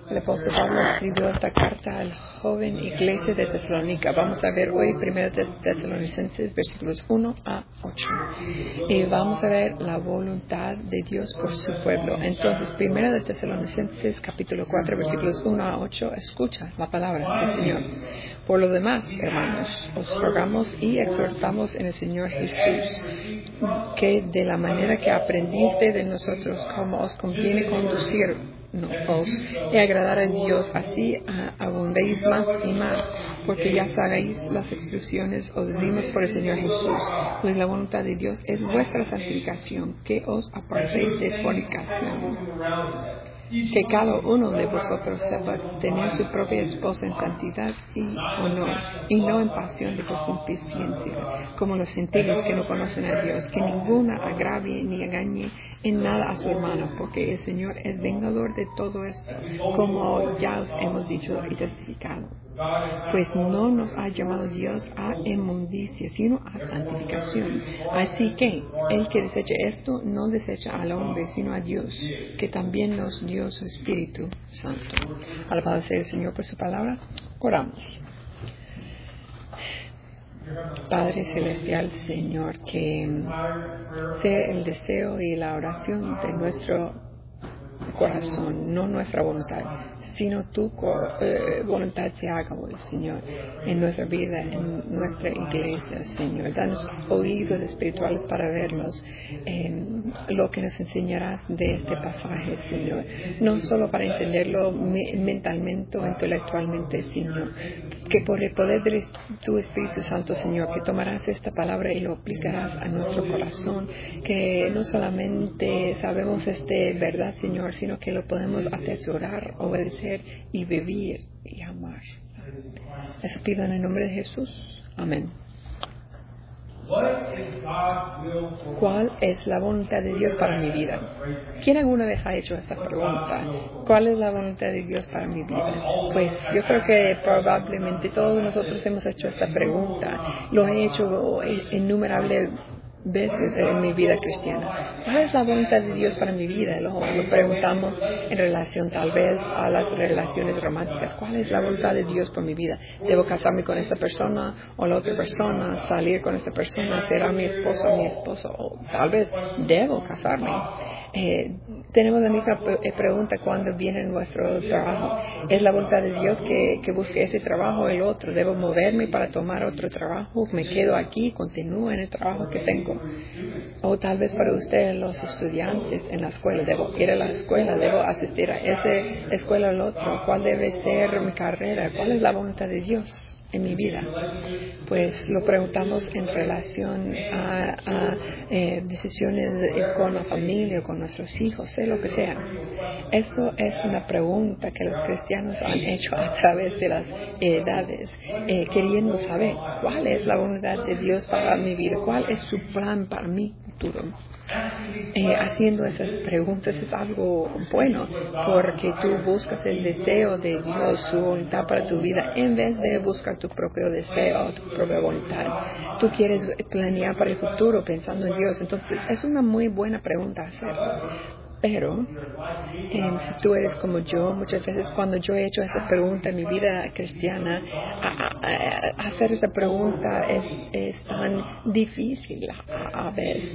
El apóstol Pablo escribió esta carta a la joven iglesia de Tesalónica. Vamos a ver hoy 1 Tesalonicenses versículos 1 a 8. Y vamos a ver la voluntad de Dios por su pueblo. Entonces, 1 Tesalonicenses capítulo 4 versículos 1 a 8. Escucha la palabra del Señor. Por lo demás, hermanos, os rogamos y exhortamos en el Señor Jesús, que de la manera que aprendiste de nosotros, como os conviene conducirnos y agradar a Dios, así abundéis más y más, porque ya sabéis las instrucciones os dimos por el Señor Jesús, pues la voluntad de Dios es vuestra santificación, que os apartéis de fornicación, que cada uno de vosotros sepa tener su propia esposa en santidad y honor, y no en pasión de concupiscencia, como los gentiles que no conocen a Dios, que ninguna agravie ni engañe en nada a su hermano, porque el Señor es vengador de todo esto, como ya os hemos dicho y testificado. Pues no nos ha llamado Dios a inmundicia, sino a santificación. Así que el que desecha esto no desecha al hombre, sino a Dios, que también nos dio su Espíritu Santo. Alabado sea el Señor por su palabra. Oramos. Padre Celestial, Señor, que sea el deseo y la oración de nuestro corazón, no nuestra voluntad, sino tu voluntad se haga, Señor, en nuestra vida, en nuestra iglesia, Señor. Danos oídos espirituales para verlos, lo que nos enseñarás de este pasaje, Señor. No solo para entenderlo mentalmente o intelectualmente, Señor, que por el poder de tu Espíritu Santo, Señor, que tomarás esta palabra y lo aplicarás a nuestro corazón, que no solamente sabemos verdad, Señor, sino que lo podemos atesorar, obedecer y vivir y amar. Eso pido en el nombre de Jesús. Amén. ¿Cuál es la voluntad de Dios para mi vida? ¿Quién alguna vez ha hecho esta pregunta? ¿Cuál es la voluntad de Dios para mi vida? Pues yo creo que probablemente todos nosotros hemos hecho esta pregunta. Lo he hecho innumerables veces en mi vida cristiana. ¿Cuál es la voluntad de Dios para mi vida? Lo preguntamos en relación tal vez a las relaciones románticas. ¿Cuál es la voluntad de Dios por mi vida? ¿Debo casarme con esta persona o la otra persona? ¿Salir con esta persona? ¿Será mi esposo o mi esposo? O tal vez debo casarme. Tenemos la misma pregunta cuando viene nuestro trabajo. ¿Es la voluntad de Dios que busque ese trabajo o el otro? ¿Debo moverme para tomar otro trabajo? ¿Me quedo aquí? ¿Continúo en el trabajo que tengo? O tal vez para ustedes, los estudiantes en la escuela, ¿debo ir a la escuela? ¿Debo asistir a esa escuela o al otro? ¿Cuál debe ser mi carrera? ¿Cuál es la voluntad de Dios en mi vida? Pues lo preguntamos en relación a decisiones con la familia, con nuestros hijos, sea lo que sea. Eso es una pregunta que los cristianos han hecho a través de las edades, queriendo saber cuál es la voluntad de Dios para mi vida, cuál es su plan para mi futuro. Haciendo esas preguntas es algo bueno, porque tú buscas el deseo de Dios, su voluntad para tu vida, en vez de buscar tu propio deseo, tu propia voluntad. Tú quieres planear para el futuro pensando en Dios, entonces es una muy buena pregunta hacer. Pero si tú eres como yo, muchas veces cuando yo he hecho esa pregunta en mi vida cristiana, hacer esa pregunta es tan difícil a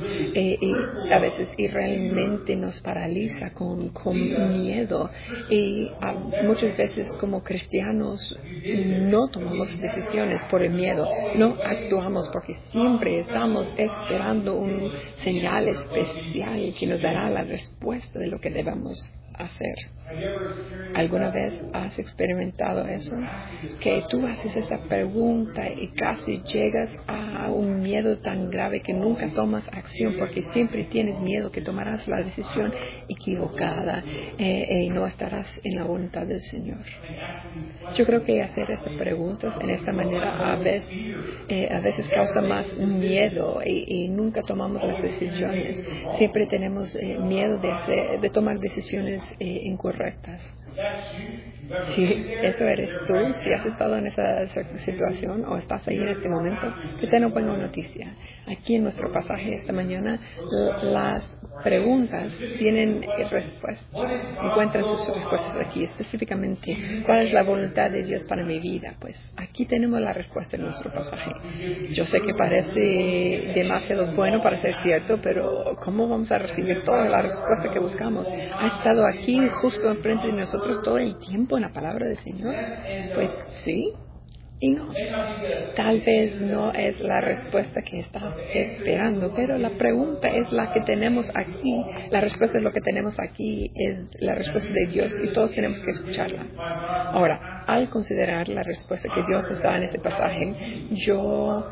veces y realmente nos paraliza con miedo. Y muchas veces como cristianos no tomamos decisiones por el miedo, no actuamos porque siempre estamos esperando un señal especial que nos dará la respuesta de lo que debemos hacer. ¿Alguna vez has experimentado eso? Que tú haces esa pregunta y casi llegas a un miedo tan grave que nunca tomas acción porque siempre tienes miedo que tomarás la decisión equivocada y no estarás en la voluntad del Señor. Yo creo que hacer estas preguntas en esta manera a veces causa más miedo y nunca tomamos las decisiones. Siempre tenemos miedo de tomar decisiones incorrectas. Si eso eres tú, si has estado en esa situación o estás ahí en este momento, te tengo buena noticia. Aquí en nuestro pasaje esta mañana, las preguntas tienen respuesta, encuentran sus respuestas aquí. Específicamente, ¿cuál es la voluntad de Dios para mi vida? Pues aquí tenemos la respuesta en nuestro pasaje. Yo sé que parece demasiado bueno para ser cierto, pero ¿cómo vamos a recibir toda la respuesta que buscamos? ¿Ha estado aquí justo enfrente de nosotros todo el tiempo en la palabra del Señor? Pues sí. Y no, tal vez no es la respuesta que estás esperando, pero la pregunta es la que tenemos aquí, la respuesta es lo que tenemos aquí, es la respuesta de Dios y todos tenemos que escucharla. Ahora, al considerar la respuesta que Dios nos da en ese pasaje, yo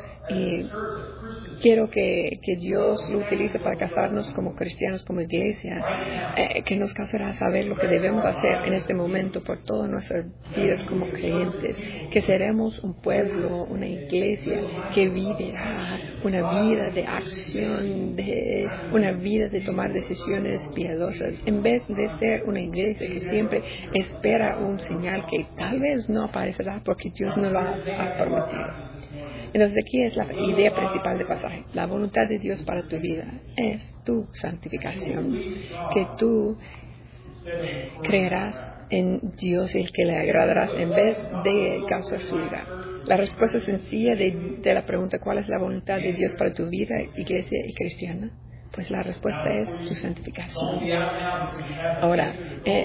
quiero que Dios lo utilice para casarnos como cristianos, como iglesia, que nos causará saber lo que debemos hacer en este momento por todas nuestras vidas como creyentes, que seremos un pueblo, una iglesia que vivirá una vida de acción, una vida de tomar decisiones piadosas, en vez de ser una iglesia que siempre espera un señal que tal vez no aparecerá porque Dios no lo ha prometido. Entonces aquí es la idea principal del pasaje. La voluntad de Dios para tu vida es tu santificación. Que tú creerás en Dios y el que le agradarás en vez de causar su ira. La respuesta sencilla de la pregunta ¿cuál es la voluntad de Dios para tu vida, iglesia y cristiana? Pues la respuesta es tu santificación. Ahora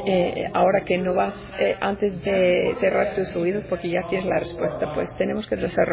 que no vas, antes de cerrar tus oídos porque ya tienes la respuesta, pues tenemos que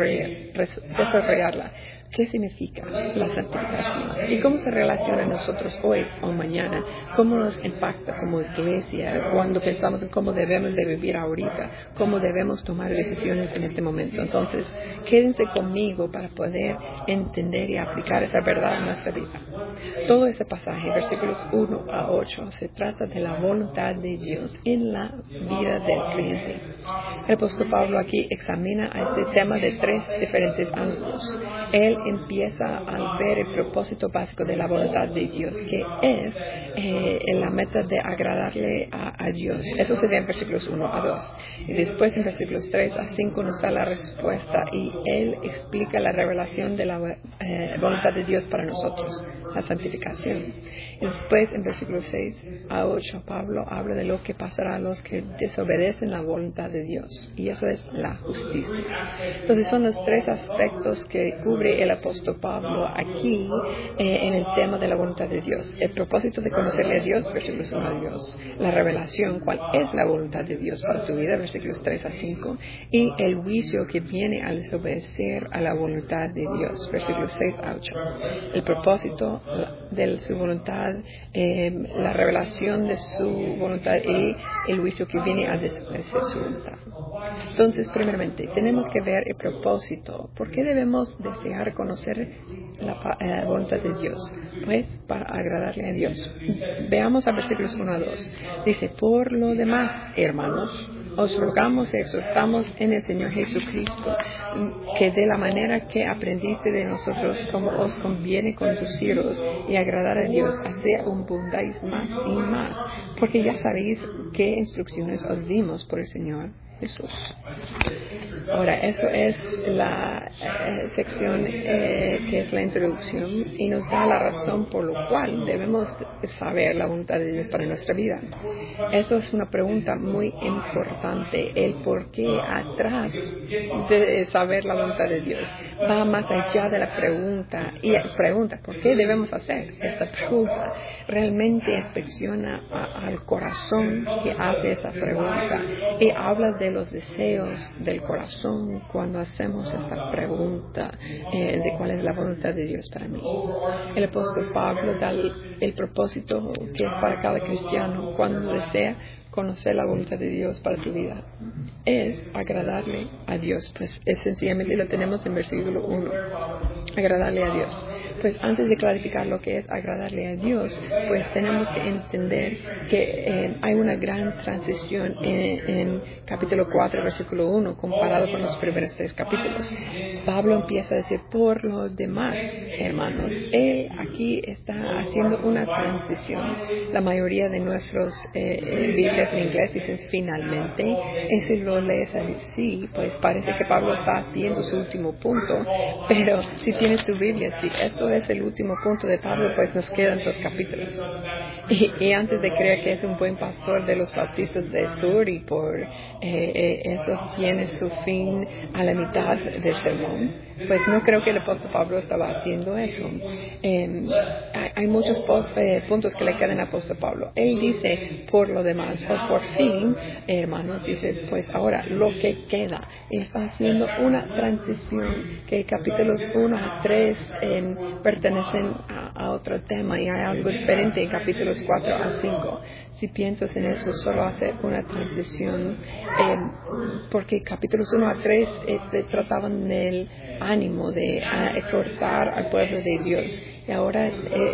desarrollarla. ¿Qué significa la santificación? ¿Y cómo se relaciona a nosotros hoy o mañana? ¿Cómo nos impacta como iglesia cuando pensamos en cómo debemos de vivir ahorita? ¿Cómo debemos tomar decisiones en este momento? Entonces, quédense conmigo para poder entender y aplicar esa verdad en nuestra vida. Todo ese pasaje, versículos 1 a 8, se trata de la voluntad de Dios en la vida del creyente. El apóstol Pablo aquí examina a este tema de 3 diferentes ángulos. Él empieza al ver el propósito básico de la voluntad de Dios, que es la meta de agradarle a Dios. Eso se ve en versículos 1 a 2. Y después en versículos 3 a 5 nos da la respuesta y él explica la revelación de la voluntad de Dios para nosotros, la santificación. Y después en versículos 6 a 8 Pablo habla de lo que pasará a los que desobedecen la voluntad de Dios, y eso es la justicia. Entonces son los 3 aspectos que cubre el apóstol Pablo aquí en el tema de la voluntad de Dios. El propósito de conocerle a Dios, versículos 1 a Dios. La revelación, cuál es la voluntad de Dios para tu vida, versículos 3 a 5. Y el juicio que viene al desobedecer a la voluntad de Dios, versículos 6 a 8. El propósito de su voluntad, la revelación de su voluntad y el juicio que viene a desobedecer su voluntad. Entonces, primeramente, tenemos que ver el propósito. ¿Por qué debemos desear conocer la voluntad de Dios? Pues para agradarle a Dios. Veamos a versículos 1 a 2. Dice, por lo demás, hermanos, os rogamos y exhortamos en el Señor Jesucristo que de la manera que aprendiste de nosotros como os conviene conduciros y agradar a Dios, así abundáis más y más, porque ya sabéis qué instrucciones os dimos por el Señor Jesús. Ahora, eso es la sección que es la introducción y nos da la razón por lo cual debemos saber la voluntad de Dios para nuestra vida. Eso es una pregunta muy importante, el por qué atrás de saber la voluntad de Dios. Va más allá de la pregunta y pregunta, ¿por qué debemos hacer esta pregunta? Realmente inspecciona al corazón que hace esa pregunta y habla de los deseos del corazón cuando hacemos esta pregunta de cuál es la voluntad de Dios para mí. El apóstol Pablo da el propósito que es para cada cristiano cuando desea conocer la voluntad de Dios para tu vida. Es agradarle a Dios. Pues sencillamente lo tenemos en versículo 1. Agradarle a Dios. Pues antes de clarificar lo que es agradarle a Dios, pues tenemos que entender que hay una gran transición en capítulo 4, versículo 1, comparado con los primeros 3 capítulos. Pablo empieza a decir, por lo demás, hermanos, él aquí está haciendo una transición. La mayoría de nuestros Biblias Biblias en inglés dicen finalmente, y si lo lees así, pues parece que Pablo está haciendo su último punto, pero si tienes tu Biblia, si eso es el último punto de Pablo, pues nos quedan 2 capítulos. Y antes de creer que es un buen pastor de los bautistas del sur y por eso tiene su fin a la mitad del sermón, pues no creo que el apóstol Pablo estaba haciendo eso. Hay muchos puntos que le quedan al apóstol Pablo. Él dice, por lo demás, o por fin, hermanos, dice, pues ahora lo que queda. Está haciendo una transición que capítulos 1 a 3 pertenecen a otro tema y hay algo diferente en capítulos 4 a 5. Si piensas en eso, solo hace una transición, porque capítulos 1 a 3 trataban del ánimo de exhortar al pueblo de Dios. Y ahora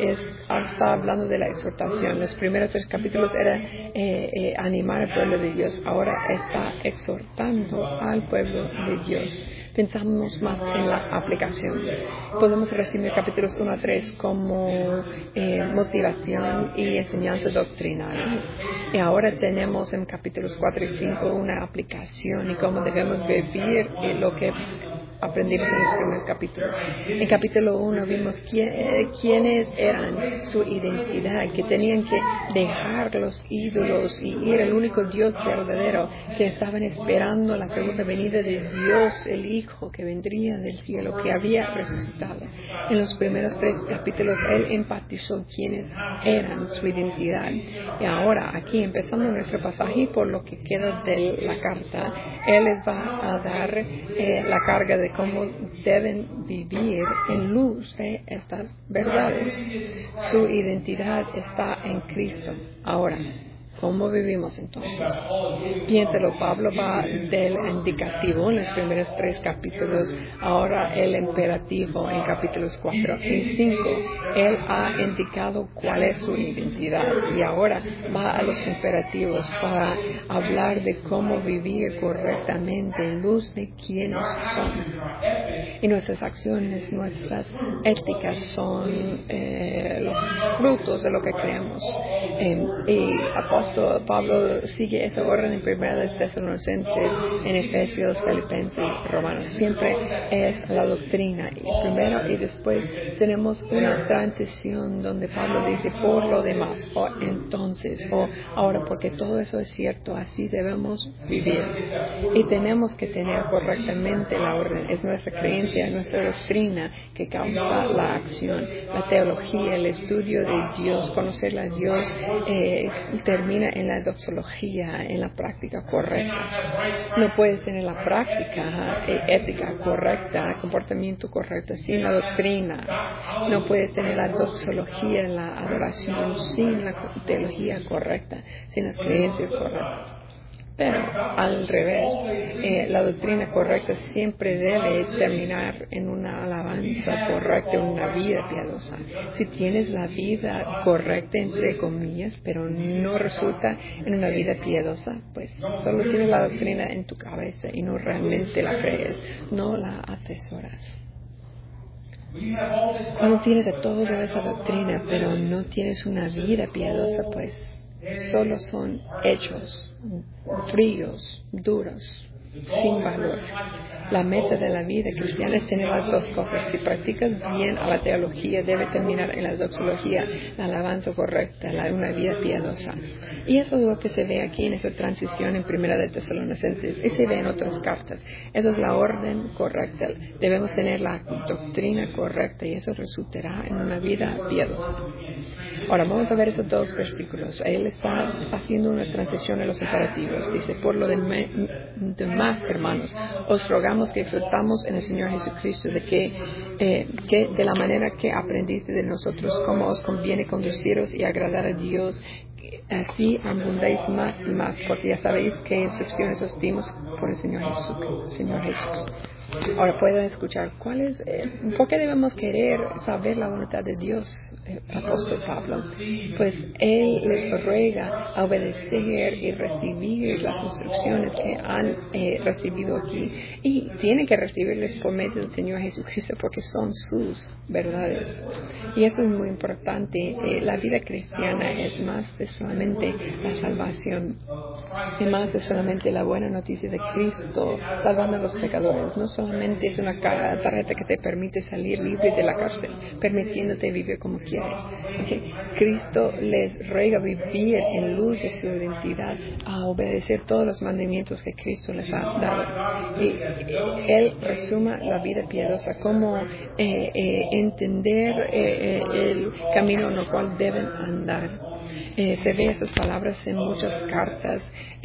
está hablando de la exhortación. Los primeros 3 capítulos era animar al pueblo de Dios. Ahora está exhortando al pueblo de Dios. Pensamos más en la aplicación. Podemos resumir capítulos 1 a 3 como motivación y enseñanzas doctrinales. Y ahora tenemos en capítulos 4 y 5 una aplicación y cómo debemos vivir lo que aprendimos en los primeros capítulos. En capítulo 1 vimos quiénes eran, su identidad, que tenían que dejar los ídolos y ir al único Dios verdadero, que estaban esperando la segunda venida de Dios, el Hijo, que vendría del cielo, que había resucitado. En los primeros 3 capítulos Él enfatizó quiénes eran, su identidad. Y ahora, aquí, empezando nuestro pasaje, por lo que queda de la carta, Él les va a dar la carga de cómo deben vivir en luz de estas verdades. Su identidad está en Cristo. Ahora, ¿cómo vivimos entonces? Piénselo, Pablo va del indicativo en los primeros 3 capítulos, ahora el imperativo en capítulos 4 y 5. Él ha indicado cuál es su identidad y ahora va a los imperativos para hablar de cómo vivir correctamente en luz de quiénes son. Y nuestras acciones, nuestras éticas son los frutos de lo que creemos. Y apóstol Pablo sigue esa orden en Primera de Tesalonicenses, en Efesios, Filipenses, Romanos. Siempre es la doctrina. Y primero y después tenemos una transición donde Pablo dice por lo demás, o entonces, o ahora, porque todo eso es cierto, así debemos vivir. Y tenemos que tener correctamente la orden. Es nuestra creencia, nuestra doctrina que causa la acción. La teología, el estudio de Dios, conocer a Dios, termina en la doxología, en la práctica correcta. No puedes tener la práctica ética correcta, comportamiento correcto, sin la doctrina. No puedes tener la doxología, la adoración, sin la teología correcta, sin las creencias correctas. Pero al revés, la doctrina correcta siempre debe terminar en una alabanza correcta, en una vida piadosa. Si tienes la vida correcta, entre comillas, pero no resulta en una vida piadosa, pues solo tienes la doctrina en tu cabeza y no realmente la crees, no la atesoras. Cuando tienes de todo esa doctrina, pero no tienes una vida piadosa, pues solo son hechos fríos, duros, sin valor. La meta de la vida cristiana es tener las 2 cosas. Si practicas bien a la teología, debe terminar en la doxología, la alabanza correcta, una vida piadosa. Y eso es lo que se ve aquí en esta transición en Primera de Tesalonicenses y se ve en otras cartas. Esa es la orden correcta. Debemos tener la doctrina correcta y eso resultará en una vida piadosa. Ahora vamos a ver esos 2 versículos. Él está haciendo una transición en los imperativos. Dice, por lo demás, hermanos, os rogamos que disfrutamos en el Señor Jesucristo de que de la manera que aprendiste de nosotros, cómo os conviene conduciros y agradar a Dios, así abundéis más y más, porque ya sabéis qué instrucciones os dimos por el Señor Jesús. Ahora pueden escuchar ¿por qué debemos querer saber la voluntad de Dios, apóstol Pablo? Pues Él les ruega a obedecer y recibir las instrucciones que han recibido aquí. Y tienen que recibirles por medio del Señor Jesucristo porque son sus verdades. Y eso es muy importante. La vida cristiana es más de solamente la salvación, y más de solamente la buena noticia de Cristo salvando a los pecadores. No solamente es una tarjeta que te permite salir libre de la cárcel, permitiéndote vivir como quieres. Okay. Cristo les ruega vivir en luz de su identidad, a obedecer todos los mandamientos que Cristo les ha dado. Y Él resuma la vida piadosa como entender el camino en el cual deben andar. Se ve esas palabras en muchas cartas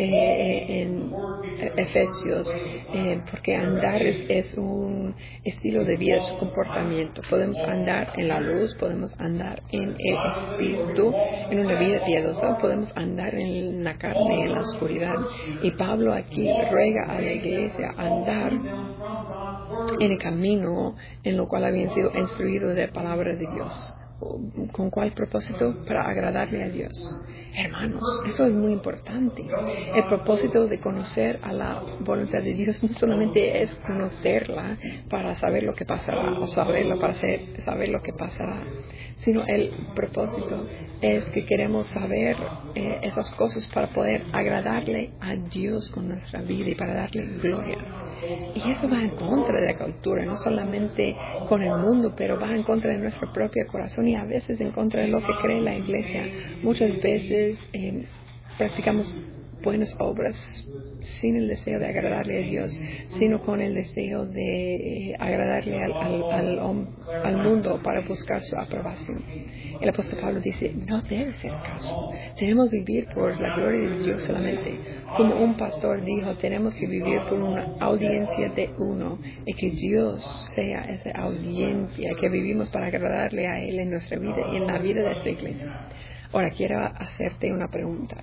en Efesios, porque andar es un estilo de vida, es un comportamiento. Podemos andar en la luz, podemos andar en el Espíritu, en una vida piadosa, podemos andar en la carne, en la oscuridad. Y Pablo aquí ruega a la iglesia andar en el camino en lo cual habían sido instruidos de la palabra de Dios. ¿Con cuál propósito? Para agradarle a Dios. Hermanos, eso es muy importante. El propósito de conocer a la voluntad de Dios no solamente es conocerla para saber lo que pasará, o saberla para saber lo que pasará, sino el propósito es que queremos saber esas cosas para poder agradarle a Dios con nuestra vida y para darle gloria. Y eso va en contra de la cultura, no solamente con el mundo, pero va en contra de nuestro propio corazón y a veces en contra de lo que cree la iglesia. Muchas veces practicamos buenas obras sin el deseo de agradarle a Dios, sino con el deseo de agradarle al mundo para buscar su aprobación. El apóstol Pablo dice, no debe ser el caso. Tenemos que vivir por la gloria de Dios solamente. Como un pastor dijo, tenemos que vivir por una audiencia de uno, y que Dios sea esa audiencia, que vivimos para agradarle a Él en nuestra vida y en la vida de esta iglesia. Ahora quiero hacerte una pregunta.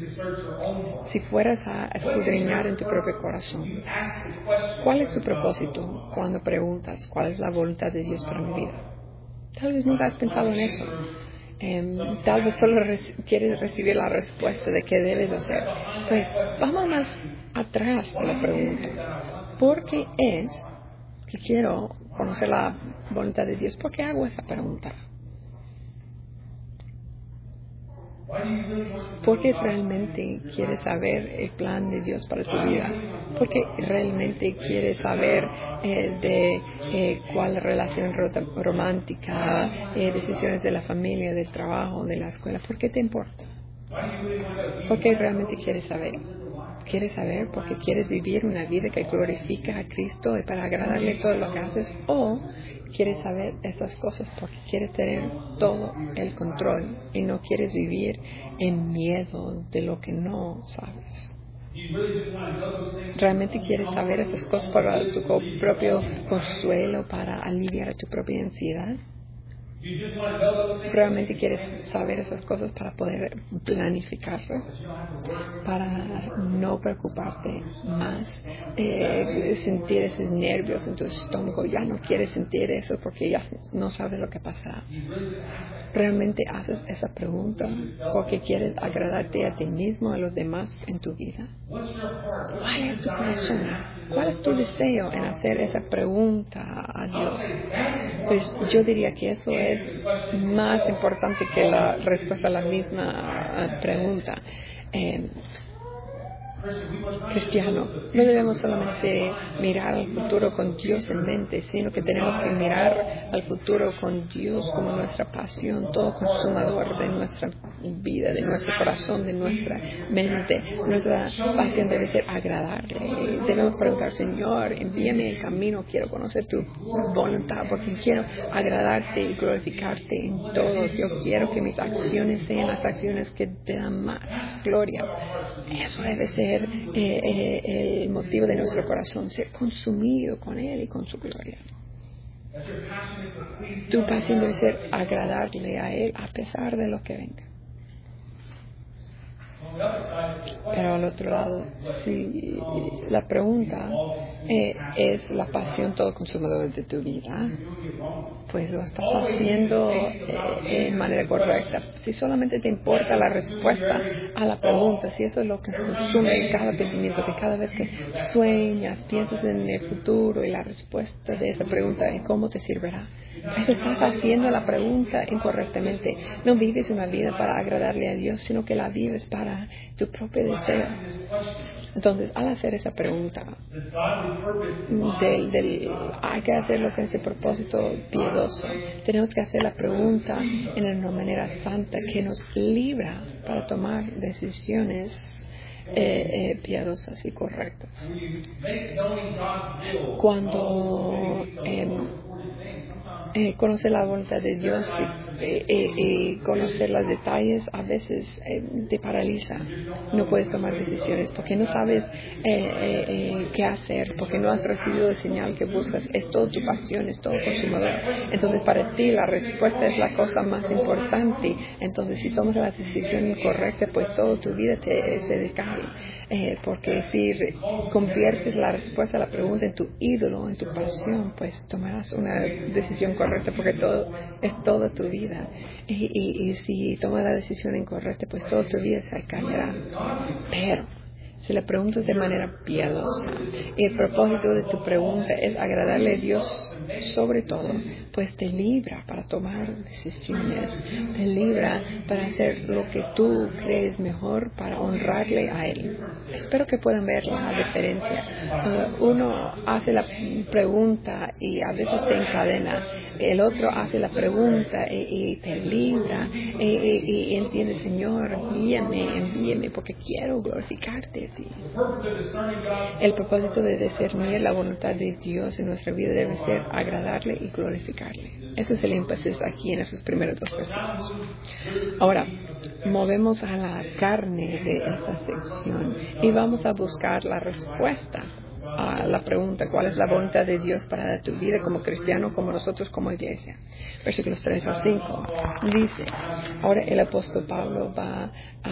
Si fueras a escudriñar en tu propio corazón, ¿cuál es tu propósito cuando preguntas cuál es la voluntad de Dios para mi vida? Tal vez nunca has pensado en eso. Tal vez solo quieres recibir la respuesta de qué debes hacer. Pues vamos más atrás de la pregunta. ¿Por qué es que quiero conocer la voluntad de Dios? ¿Por qué hago esa pregunta? Porque realmente quieres saber el plan de Dios para tu vida. Porque realmente quieres saber cuál relación romántica, decisiones de la familia, del trabajo, de la escuela. ¿Por qué te importa? Porque realmente quieres saber. ¿Quieres saber porque quieres vivir una vida que glorifica a Cristo y para agradarle todo lo que haces? ¿O quieres saber estas cosas porque quieres tener todo el control y no quieres vivir en miedo de lo que no sabes? ¿Realmente quieres saber estas cosas para tu propio consuelo, para aliviar tu propia ansiedad? ¿Realmente quieres saber esas cosas para poder planificarlas? Para no preocuparte más, sentir esos nervios en tu estómago. Ya no quieres sentir eso porque ya no sabes lo que pasará. ¿Realmente haces esa pregunta porque quieres agradarte a ti mismo, a los demás en tu vida? ¿Cuál es tu corazón? ¿Cuál es tu deseo en hacer esa pregunta a Dios? Pues yo diría que eso es más importante que la respuesta a la misma pregunta. Cristiano, no debemos solamente mirar al futuro con Dios en mente, sino que tenemos que mirar al futuro con Dios como nuestra pasión, todo consumador de nuestra vida, de nuestro corazón, de nuestra mente. Nuestra pasión debe ser agradarle. Debemos preguntar, Señor, envíame el camino, quiero conocer tu voluntad, porque quiero agradarte y glorificarte en todo. Yo quiero que mis acciones sean las acciones que te dan más gloria. Eso debe ser el motivo de nuestro corazón, ser consumido con Él y con su gloria. Tu pasión debe ser agradarle a Él a pesar de lo que venga. Pero al otro lado, si la pregunta es la pasión todo consumador de tu vida, pues lo estás haciendo de manera correcta. Si solamente te importa la respuesta a la pregunta, si eso es lo que consume cada pensamiento, que cada vez que sueñas, piensas en el futuro y la respuesta de esa pregunta, ¿en cómo te servirá? Pues estás haciendo la pregunta incorrectamente. No vives una vida para agradarle a Dios, sino que la vives para tu propio deseo. Entonces, al hacer esa pregunta, hay que hacerlo con ese propósito piadoso. Tenemos que hacer la pregunta en una manera santa que nos libra para tomar decisiones piadosas y correctas. Cuando conocer la voluntad de Dios y conocer los detalles a veces te paraliza. No puedes tomar decisiones porque no sabes qué hacer, porque no has recibido el señal que buscas. Es todo tu pasión, es todo consumador. Entonces para ti la respuesta es la cosa más importante. Entonces si tomas la decisión incorrecta, pues toda tu vida se decae. Porque si conviertes la respuesta a la pregunta en tu ídolo, en tu pasión, pues tomarás una decisión correcta porque todo es toda tu vida. Y si tomas la decisión incorrecta, pues toda tu vida se caerá. Pero si la preguntas de manera piadosa y el propósito de tu pregunta es agradarle a Dios sobre todo, pues te libra para tomar decisiones, te libra para hacer lo que tú crees mejor para honrarle a Él. Espero que puedan ver la diferencia. Uno hace la pregunta y a veces te encadena, el otro hace la pregunta y te libra y entiende, Señor, envíame porque quiero glorificarte a ti. El propósito de discernir la voluntad de Dios en nuestra vida debe ser agradarle y glorificarle. Ese es el énfasis aquí en esos primeros dos versículos. Ahora, movemos a la carne de esta sección y vamos a buscar la respuesta a la pregunta, ¿cuál es la voluntad de Dios para tu vida como cristiano, como nosotros como iglesia? Versículos 3 al 5 dice, ahora el apóstol Pablo va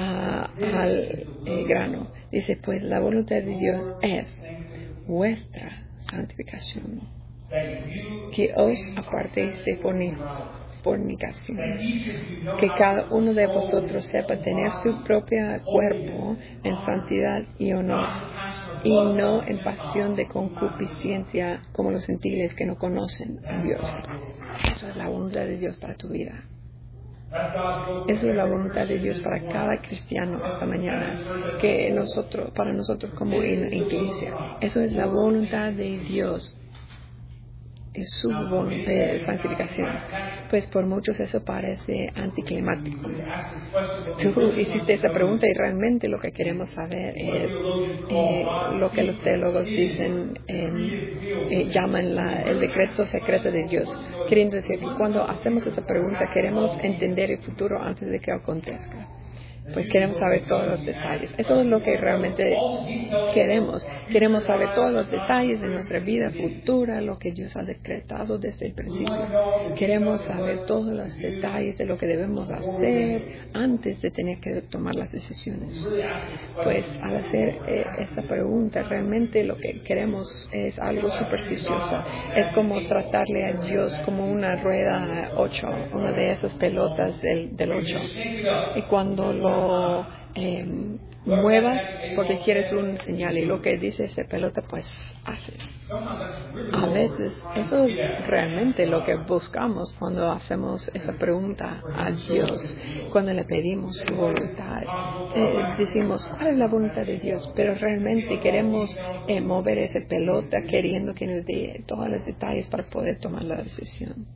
al grano. Dice, pues la voluntad de Dios es vuestra santificación, que os apartéis de fornicación, que cada uno de vosotros sepa tener su propio cuerpo en santidad y honor, y no en pasión de concupiscencia como los gentiles que no conocen a Dios. Eso es la voluntad de Dios para tu vida. Esa es la voluntad de Dios para cada cristiano esta mañana, para nosotros como iglesia. Eso es la voluntad de Dios. Es su voluntad de santificación. Pues por muchos eso parece anticlimático. Tú hiciste esa pregunta y realmente lo que queremos saber es lo que los teólogos dicen, llaman el decreto secreto de Dios. Queriendo decir que cuando hacemos esa pregunta queremos entender el futuro antes de que acontezca. Pues queremos saber todos los detalles. Eso es lo que realmente queremos. Queremos saber todos los detalles de nuestra vida futura, lo que Dios ha decretado desde el principio. Queremos saber todos los detalles de lo que debemos hacer antes de tener que tomar las decisiones. Pues al hacer esa pregunta, realmente lo que queremos es algo supersticioso. Es como tratarle a Dios como una rueda 8, una de esas pelotas del 8. Y cuando lo muevas porque quieres un señal y lo que dice esa pelota pues hace. A veces eso es realmente lo que buscamos cuando hacemos esa pregunta a Dios, cuando le pedimos su voluntad. Decimos, ¿cuál es la voluntad de Dios? Pero realmente queremos mover esa pelota queriendo que nos dé todos los detalles para poder tomar la decisión.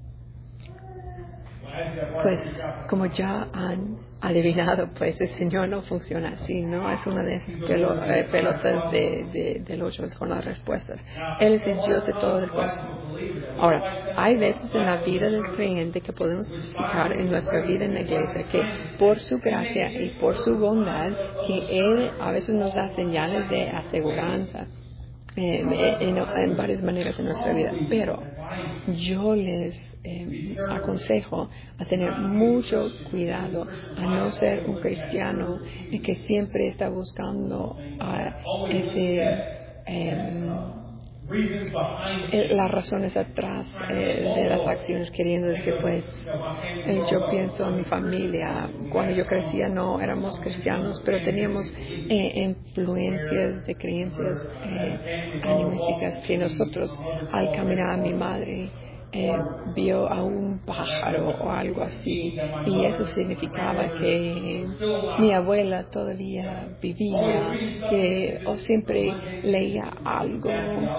Pues como ya han adivinado, pues el Señor no funciona así, no es una de esas pelotas del 8 con las respuestas. Él es el Dios de todo el cosmos. Ahora, hay veces en la vida del creyente que podemos explicar en nuestra vida en la iglesia que por su gracia y por su bondad que Él a veces nos da señales de aseguranza en varias maneras de nuestra vida, pero yo les aconsejo a tener mucho cuidado a no ser un cristiano que siempre está buscando ese las razones atrás de las acciones, queriendo decir, pues, yo pienso en mi familia. Cuando yo crecía no éramos cristianos, pero teníamos influencias de creencias animísticas que nosotros, al caminar a mi madre, vio a un pájaro o algo así, y eso significaba que mi abuela todavía vivía, o siempre leía algo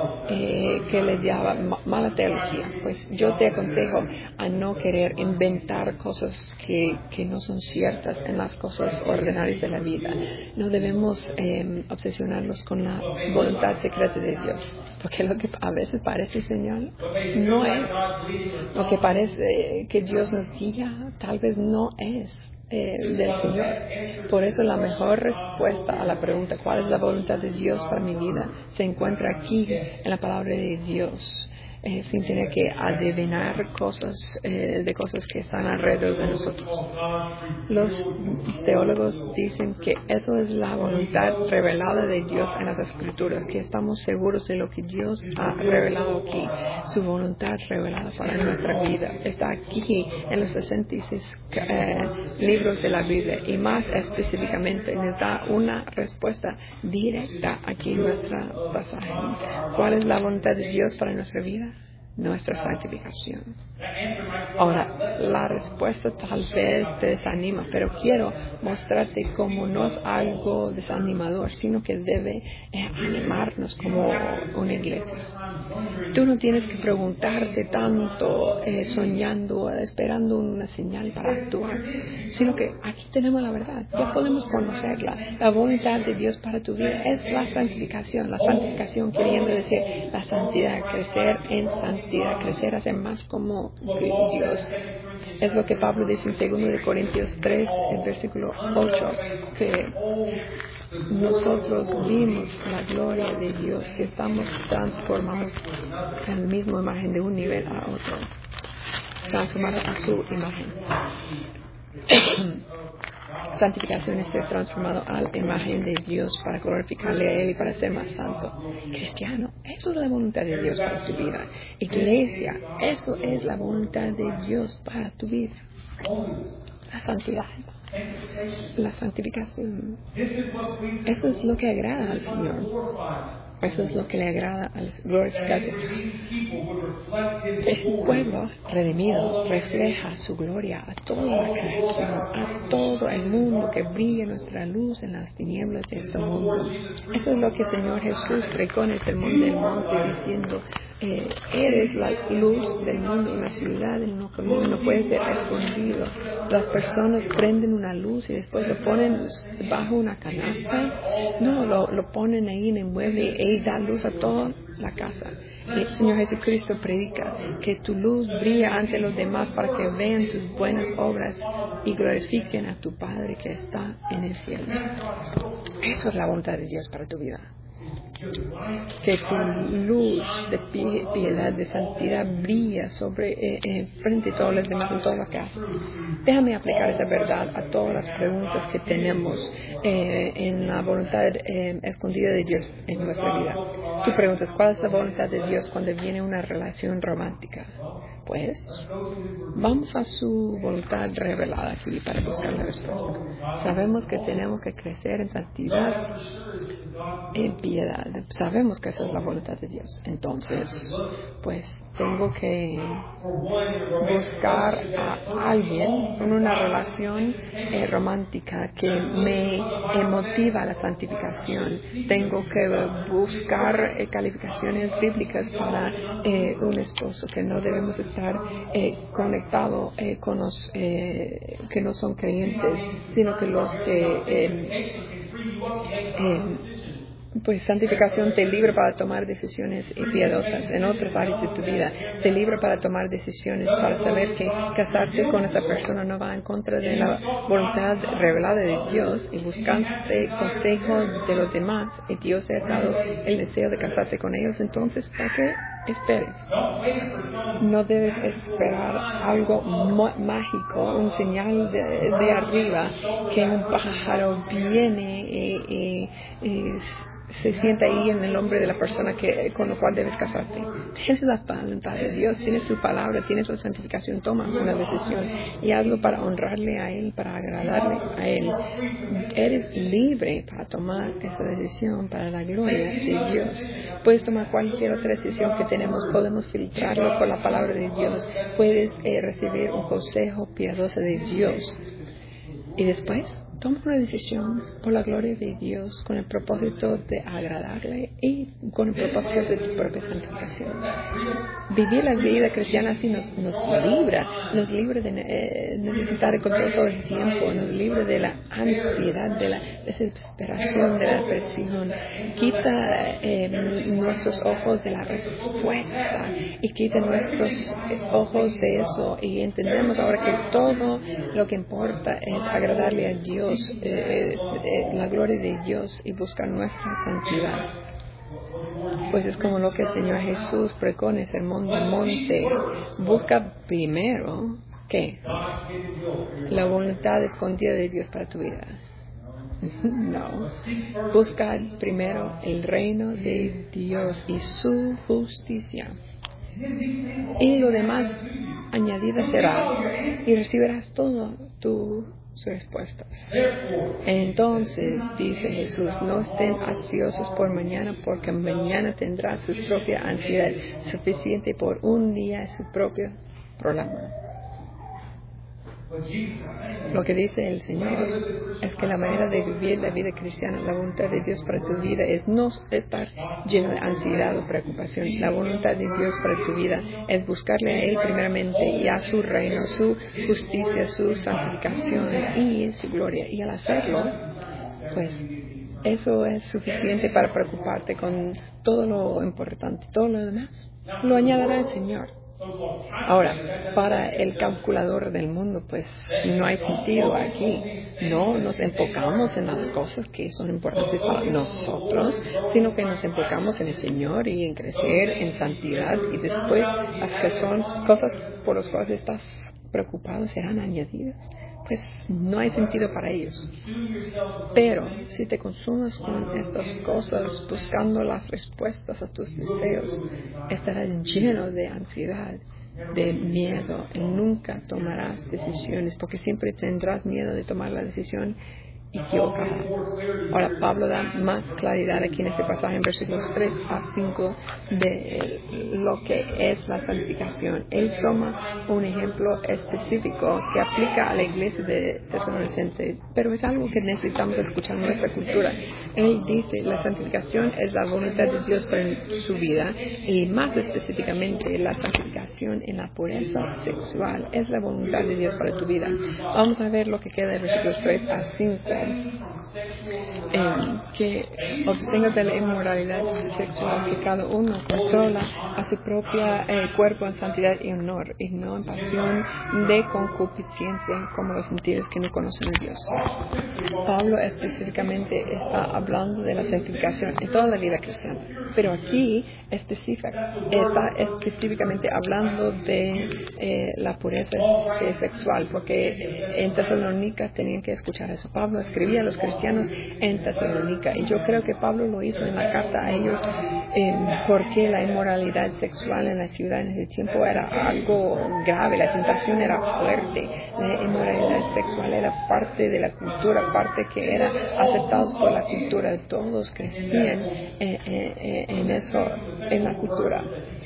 que le daba mala teología. Pues yo te aconsejo a no querer inventar cosas que no son ciertas en las cosas ordinarias de la vida. No debemos obsesionarnos con la voluntad secreta de Dios, porque lo que a veces parece, Señor, no es. Lo que parece que Dios nos guía, tal vez no es del Señor. Por eso la mejor respuesta a la pregunta ¿cuál es la voluntad de Dios para mi vida? Se encuentra aquí en la palabra de Dios. Sin tener que adivinar cosas de cosas que están alrededor de nosotros. Los teólogos dicen que eso es la voluntad revelada de Dios en las Escrituras, que estamos seguros de lo que Dios ha revelado aquí. Su voluntad revelada para nuestra vida está aquí en los 66 libros de la Biblia, y más específicamente nos da una respuesta directa aquí en nuestro pasaje. ¿Cuál es la voluntad de Dios para nuestra vida? Nuestra santificación. Ahora, la respuesta tal vez te desanima, pero quiero mostrarte cómo no es algo desanimador, sino que debe animarnos como una iglesia. Tú no tienes que preguntarte tanto, soñando, esperando una señal para actuar, sino que aquí tenemos la verdad, ya podemos conocerla. La voluntad de Dios para tu vida es la santificación queriendo decir la santidad, crecer en santidad, crecer a ser más como Dios. Es lo que Pablo dice en 2 Corintios 3, el versículo 8, que nosotros vimos la gloria de Dios, que estamos transformados en la misma imagen de un nivel a otro, transformados a su imagen. Santificación es ser transformado a la imagen de Dios para glorificarle a Él y para ser más santo. Cristiano, eso es la voluntad de Dios para tu vida. Iglesia, eso es la voluntad de Dios para tu vida. La santidad, la santificación. Eso es lo que agrada al Señor. Eso es lo que le agrada al glorificado. El pueblo redimido refleja su gloria a toda la creación, a todo el mundo, que brille nuestra luz en las tinieblas de este mundo. Eso es lo que el Señor Jesús predicó en el Sermón del Monte, diciendo: eres la luz del mundo, una ciudad en un camino no puede ser escondido. Las personas prenden una luz y después lo ponen bajo una canasta. No, lo ponen ahí en el mueble y da luz a toda la casa. El Señor Jesucristo predica que tu luz brilla ante los demás para que vean tus buenas obras y glorifiquen a tu Padre que está en el cielo. Eso es la voluntad de Dios para tu vida. Que tu luz de piedad, de santidad brilla sobre frente a todos los demás en toda la casa. Déjame aplicar esa verdad a todas las preguntas que tenemos en la voluntad escondida de Dios en nuestra vida. Tú preguntas, ¿cuál es la voluntad de Dios cuando viene una relación romántica? Pues vamos a su voluntad revelada aquí para buscar la respuesta. Sabemos que tenemos que crecer en santidad, en piedad. Sabemos que esa es la voluntad de Dios. Entonces, pues tengo que buscar a alguien con una relación romántica que me motiva a la santificación. Tengo que buscar calificaciones bíblicas para un esposo, que no debemos estar conectados con los que no son creyentes, sino que los que pues santificación te libra para tomar decisiones piadosas en otras áreas de tu vida. Te libra para tomar decisiones, para saber que casarte con esa persona no va en contra de la voluntad revelada de Dios, y buscarte consejo de los demás, y Dios te ha dado el deseo de casarte con ellos. Entonces, ¿para qué esperes? No debes esperar algo mágico, un señal de arriba, que un pájaro viene y se sienta ahí en el nombre de la persona con la cual debes casarte. Tienes la voluntad de Dios, tienes su palabra, tienes la santificación. Toma una decisión y hazlo para honrarle a Él, para agradarle a Él. Eres libre para tomar esa decisión para la gloria de Dios. Puedes tomar cualquier otra decisión que tenemos, podemos filtrarlo con la palabra de Dios. Puedes recibir un consejo piadoso de Dios. Y después, toma una decisión por la gloria de Dios, con el propósito de agradarle y con el propósito de tu propia santificación. Vivir la vida cristiana así nos libra de necesitar el control todo el tiempo, nos libra de la ansiedad, de la desesperación, de la depresión. Quita nuestros ojos de la respuesta y quita nuestros ojos de eso, y entendemos ahora que todo lo que importa es agradarle a Dios, la gloria de Dios, y buscar nuestra santidad. Pues es como lo que el Señor Jesús pregó en el Sermón del Monte. Busca primero, ¿qué? La voluntad escondida de Dios para tu vida. No. Busca primero el reino de Dios y su justicia, y lo demás añadida será, y recibirás todo tus respuestas. Entonces dice Jesús: no estén ansiosos por mañana, porque mañana tendrá su propia ansiedad. Suficiente por un día es su propio problema. Lo que dice el Señor es que la manera de vivir la vida cristiana, la voluntad de Dios para tu vida, es no estar lleno de ansiedad o preocupación. La voluntad de Dios para tu vida es buscarle a Él primeramente, y a su reino, su justicia, su santificación y su gloria. Y al hacerlo, pues eso es suficiente para preocuparte con todo lo importante. Todo lo demás lo añadirá el Señor. Ahora, para el calculador del mundo, pues no hay sentido aquí. No nos enfocamos en las cosas que son importantes para nosotros, sino que nos enfocamos en el Señor y en crecer en santidad, y después las que son cosas por las cuales estás preocupado serán añadidas. Pues no hay sentido para ellos. Pero si te consumes con estas cosas, buscando las respuestas a tus deseos, estarás lleno de ansiedad, de miedo, y nunca tomarás decisiones, porque siempre tendrás miedo de tomar la decisión equivocada. Ahora, Pablo da más claridad aquí en este pasaje, en versículos 3 a 5, de lo que es la santificación. Él toma un ejemplo específico que aplica a la iglesia de Tesalonicenses, pero es algo que necesitamos escuchar en nuestra cultura. Él dice: la santificación es la voluntad de Dios para su vida, y más específicamente la santificación en la pureza sexual es la voluntad de Dios para tu vida. Vamos a ver lo que queda en versículos 3 a 5. Que obtengas de la inmoralidad sexual, que cada uno controla a su propio cuerpo en santidad y honor, y no en pasión de concupiscencia como los gentiles que no conocen a Dios. Pablo específicamente está hablando de la santificación en toda la vida cristiana, pero aquí está específicamente hablando de la pureza sexual, porque en Tesalónica tenían que escuchar eso. Pablo escribía a los cristianos en Tesalónica, y yo creo que Pablo lo hizo en la carta a ellos porque la inmoralidad sexual en la ciudad en ese tiempo era algo grave, la tentación era fuerte, la inmoralidad sexual era parte de la cultura, parte que era aceptada por la cultura. Todos crecían en eso, en la cultura.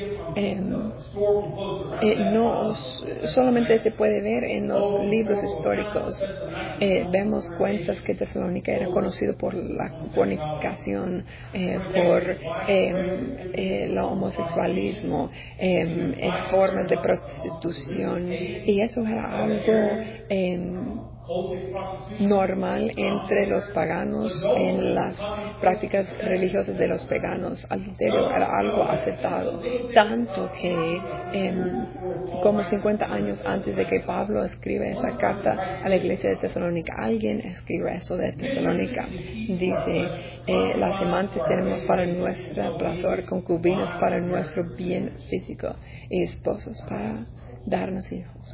No solamente se puede ver en los libros históricos. Vemos cuentas que Tesalónica era conocido por la fornicación, por el homosexualismo, formas de prostitución, y eso era algo normal entre los paganos, en las prácticas religiosas de los paganos. Adulterio era algo aceptado, tanto que como 50 años antes de que Pablo escribe esa carta a la iglesia de Tesalónica, alguien escribe eso de Tesalónica. Dice: las amantes tenemos para nuestro placer, concubinas para nuestro bien físico, y esposos para darnos hijos.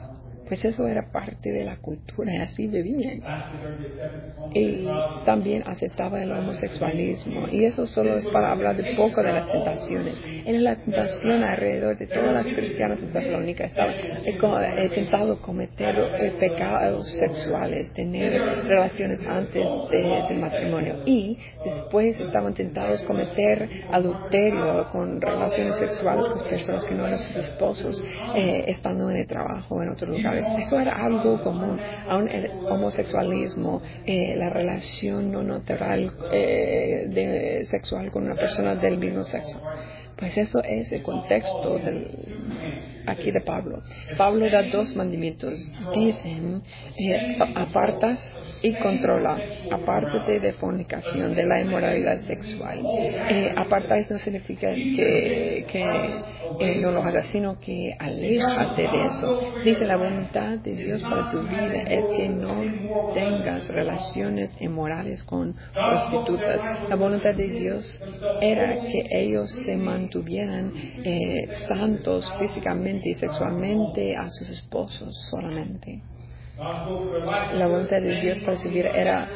pues eso era parte de la cultura y así vivían. Y también aceptaba el homosexualismo, y eso solo es para hablar de poco de las tentaciones. En la tentación alrededor de todas las cristianas en Tesalónica estaban tentado cometer pecados sexuales, tener relaciones antes del matrimonio, y después estaban tentados cometer adulterio con relaciones sexuales con personas que no eran sus esposos, estando en el trabajo o en otros lugares. Eso era algo común. Aún el homosexualismo, la relación no natural sexual con una persona del mismo sexo. Pues eso es el contexto aquí de Pablo. Pablo da 2 mandamientos. Dicen, apartas y controla. Apártate de fornicación, de la inmoralidad sexual. Apartas no significa que no lo hagas, sino que aléjate de eso. Dice, la voluntad de Dios para tu vida es que no tengas relaciones inmorales con prostitutas. La voluntad de Dios era que ellos se mantuvieran santos físicamente y sexualmente a sus esposos solamente. La voluntad de Dios para su vida era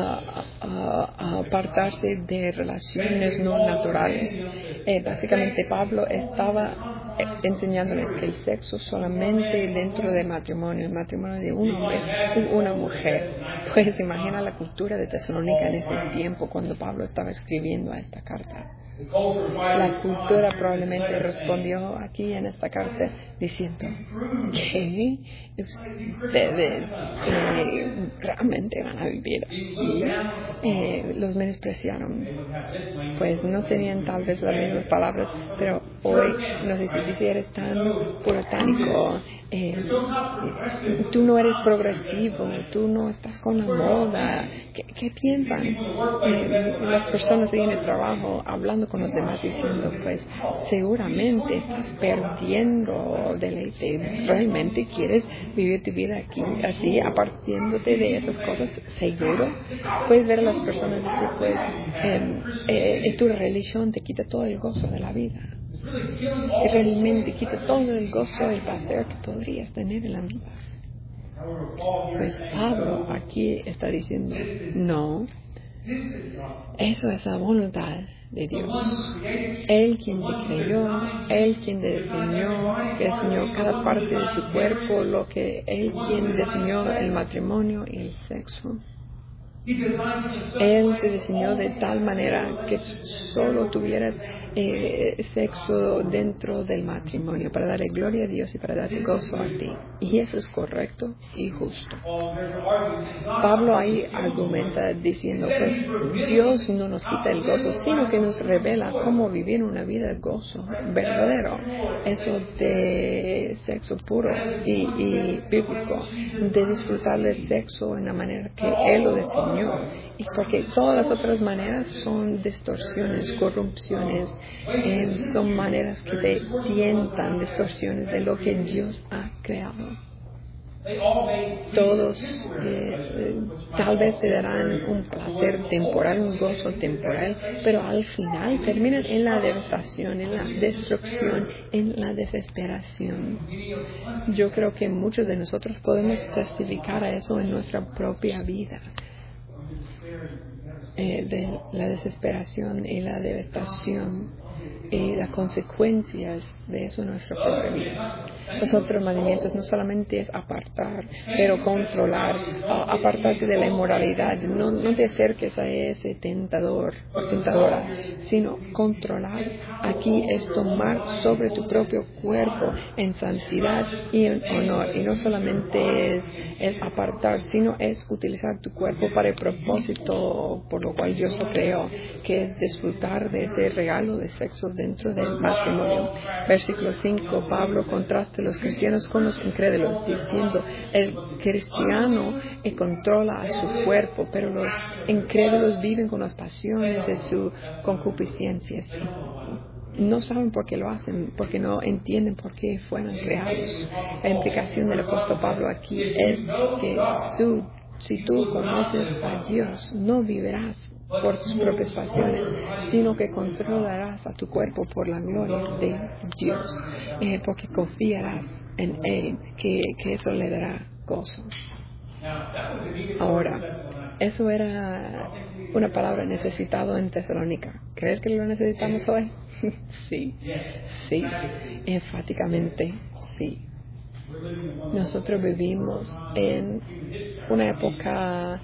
apartarse de relaciones no naturales. Básicamente Pablo estaba enseñándoles que el sexo solamente dentro del matrimonio, el matrimonio de un hombre y una mujer. Pues imagina la cultura de Tesalónica en ese tiempo cuando Pablo estaba escribiendo a esta carta. La cultura probablemente respondió aquí en esta carta diciendo que ustedes realmente van a vivir así. Los menospreciaron. Pues no tenían tal vez las mismas palabras, pero hoy nos dice, eres tan puritánico, tú no eres progresivo, tú no estás con la moda. ¿Qué piensan las personas en el trabajo hablando con los demás diciendo, pues seguramente estás perdiendo deleite, realmente quieres vivir tu vida aquí así, apartiéndote de esas cosas? Seguro puedes ver a las personas decir, pues tu religión te quita todo el gozo de la vida, que realmente quita todo el gozo y el placer que podrías tener en la vida. Pues Pablo aquí está diciendo, no, eso es la voluntad de Dios. Él quien te creó, Él quien te diseñó cada parte de tu cuerpo, Él quien diseñó el matrimonio y el sexo. Él te diseñó de tal manera que solo tuvieras sexo dentro del matrimonio para darle gloria a Dios y para darte gozo a ti. Y eso es correcto y justo. Pablo ahí argumenta diciendo, pues Dios no nos quita el gozo, sino que nos revela cómo vivir una vida de gozo verdadero. Eso de sexo puro y bíblico, de disfrutar del sexo en la manera que Él lo diseñó. Y porque todas las otras maneras son distorsiones, corrupciones, son maneras que te tientan, distorsiones de lo que Dios ha creado. Todos tal vez te darán un placer temporal, un gozo temporal, pero al final terminan en la devastación, en la destrucción, en la desesperación. Yo creo que muchos de nosotros podemos testificar a eso en nuestra propia vida. De la desesperación y la devastación y las consecuencias de eso en nuestra propia vida. Los otros mandamientos no solamente es apartar, pero controlar, apartarte de la inmoralidad, no te acerques a ese tentador o tentadora, sino controlar. Aquí es tomar sobre tu propio cuerpo en santidad y en honor, y no solamente es apartar, sino es utilizar tu cuerpo para el propósito por lo cual Dios lo creó, que es disfrutar de ese regalo de sexo dentro del matrimonio. Versículo 5, Pablo contrasta a los cristianos con los incrédulos, diciendo, el cristiano controla a su cuerpo, pero los incrédulos viven con las pasiones de su concupiscencia. No saben por qué lo hacen, porque no entienden por qué fueron creados. La implicación del apóstol Pablo aquí es que si tú conoces a Dios, no vivirás por tus propias pasiones, sino que controlarás a tu cuerpo por la gloria de Dios, porque confiarás en Él, que eso le dará gozo. Ahora, eso era una palabra necesitado en Tesalónica. ¿Crees que lo necesitamos hoy? Sí, enfáticamente sí. Nosotros vivimos en una época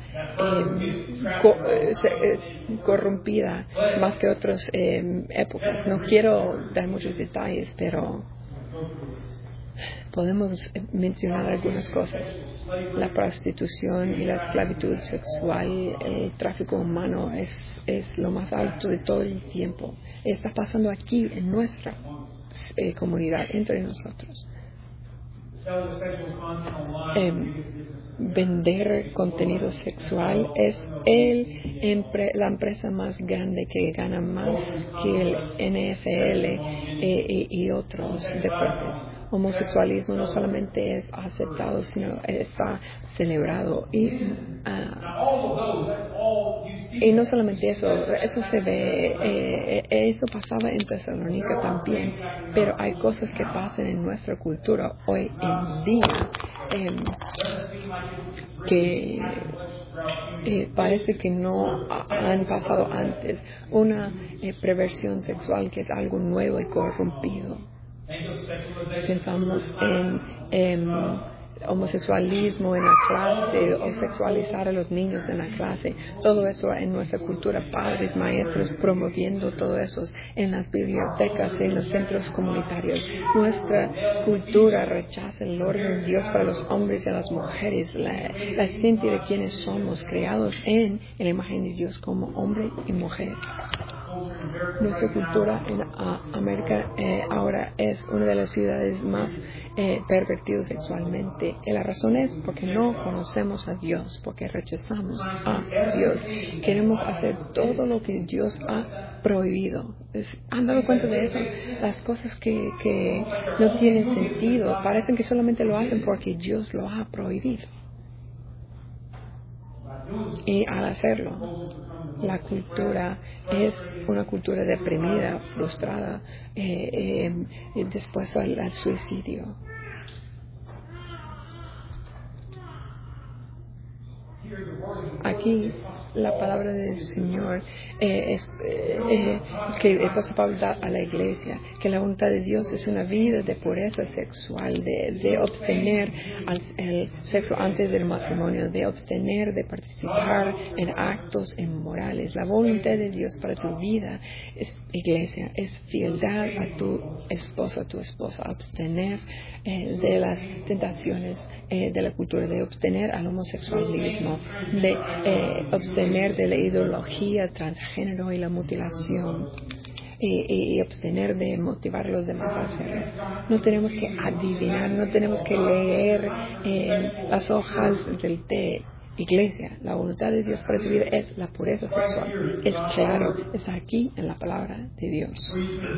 corrompida más que otras épocas. No quiero dar muchos detalles, pero podemos mencionar algunas cosas. La prostitución y la esclavitud sexual, el tráfico humano es lo más alto de todo el tiempo. Está pasando aquí en nuestra comunidad, entre nosotros. Vender contenido sexual es la empresa más grande que gana más que el NFL y otros deportes. Homosexualismo no solamente es aceptado, sino está celebrado. Y no solamente eso se ve, eso pasaba en Tesalónica también, pero hay cosas que pasan en nuestra cultura hoy en día que parece que no han pasado antes. Una perversión sexual que es algo nuevo y corrompido. Pensamos en homosexualismo en la clase o sexualizar a los niños en la clase. Todo eso en nuestra cultura, padres, maestros promoviendo todo eso en las bibliotecas, en los centros comunitarios. Nuestra cultura rechaza el orden de Dios para los hombres y las mujeres, la esencia de quienes somos, creados en la imagen de Dios como hombre y mujer. Nuestra cultura en América ahora es una de las ciudades más pervertidas sexualmente. Y la razón es porque no conocemos a Dios, porque rechazamos a Dios. Queremos hacer todo lo que Dios ha prohibido. ¿Han dado cuenta de eso? Las cosas que no tienen sentido parecen que solamente lo hacen porque Dios lo ha prohibido. Y al hacerlo, la cultura es una cultura deprimida, frustrada, después al suicidio. Aquí la palabra del Señor que el apóstol Pablo da a la iglesia, que la voluntad de Dios es una vida de pureza sexual, de obtener el sexo antes del matrimonio, de obtener, de participar en actos inmorales. La voluntad de Dios para tu vida, iglesia, es fieldad a tu esposa, abstener de las tentaciones de la cultura, de obtener al homosexualismo, de obtener de la ideología transgénero y la mutilación, y obtener de motivar a los demás a hacerlo. No tenemos que adivinar, no tenemos que leer las hojas del té. Iglesia, la voluntad de Dios para tu vida es la pureza sexual. Es claro, está aquí en la palabra de Dios.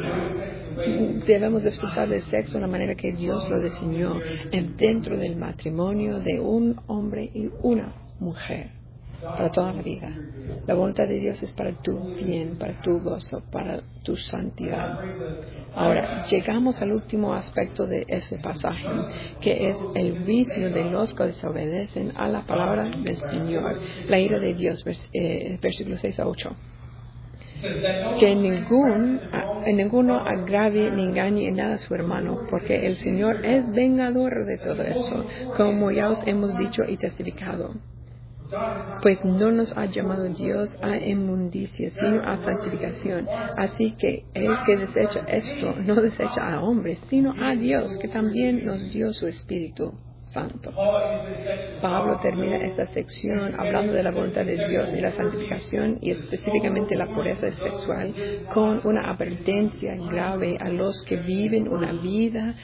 Debemos disfrutar del sexo de la manera que Dios lo diseñó dentro del matrimonio de un hombre y una mujer para toda la vida. La voluntad de Dios es para tu bien, para tu gozo, para tu santidad. Ahora, llegamos al último aspecto de ese pasaje, que es el vicio de los que desobedecen a la palabra del Señor. La ira de Dios, versículos 6 a 8. Que ninguno agravie ni engañe en nada a su hermano, porque el Señor es vengador de todo eso, como ya os hemos dicho y testificado. Pues no nos ha llamado Dios a inmundicia, sino a santificación. Así que el que desecha esto, no desecha a hombres, sino a Dios, que también nos dio su Espíritu Santo. Pablo termina esta sección hablando de la voluntad de Dios y la santificación, y específicamente la pureza sexual, con una advertencia grave a los que viven una vida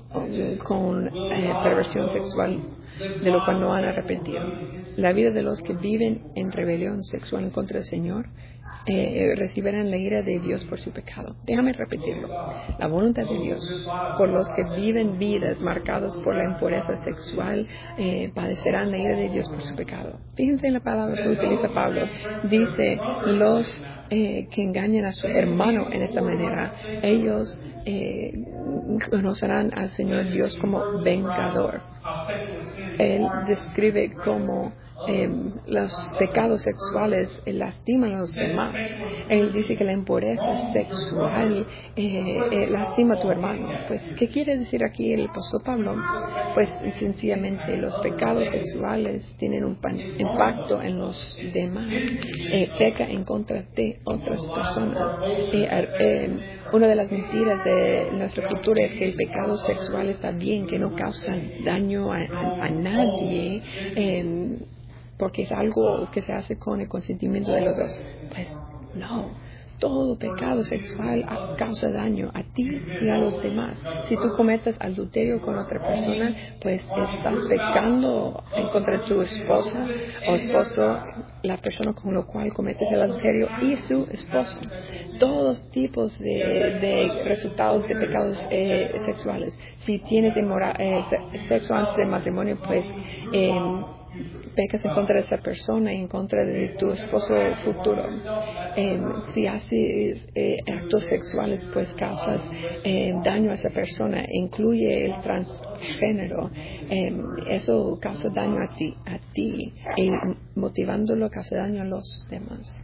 con perversión sexual, de lo cual no han arrepentido. La vida de los que viven en rebelión sexual en contra del Señor recibirán la ira de Dios por su pecado. Déjame repetirlo. La voluntad de Dios por los que viven vidas marcadas por la impureza sexual padecerán la ira de Dios por su pecado. Fíjense en la palabra que utiliza Pablo. Dice, los que engañan a su hermano en esta manera, ellos conocerán al Señor Dios como vengador. Él describe cómo los pecados sexuales lastiman a los demás. Él dice que la impureza sexual lastima a tu hermano. Pues, ¿qué quiere decir aquí el apóstol Pablo? Pues, sencillamente, los pecados sexuales tienen un impacto en los demás. Peca en contra de otras personas. Una de las mentiras de nuestra cultura es que el pecado sexual está bien, que no causa daño a nadie, porque es algo que se hace con el consentimiento de los dos. Pues no. Todo pecado sexual causa daño a ti y a los demás. Si tú cometes adulterio con otra persona, pues estás pecando en contra de tu esposa o esposo, la persona con la cual cometes el adulterio y su esposo. Todos tipos de resultados de pecados sexuales. Si tienes sexo antes del matrimonio, pues pecas en contra de esa persona y en contra de tu esposo futuro. Si haces actos sexuales, pues causas daño a esa persona. Incluye el transgénero. Eso causa daño a ti y motivándolo causa daño a los demás.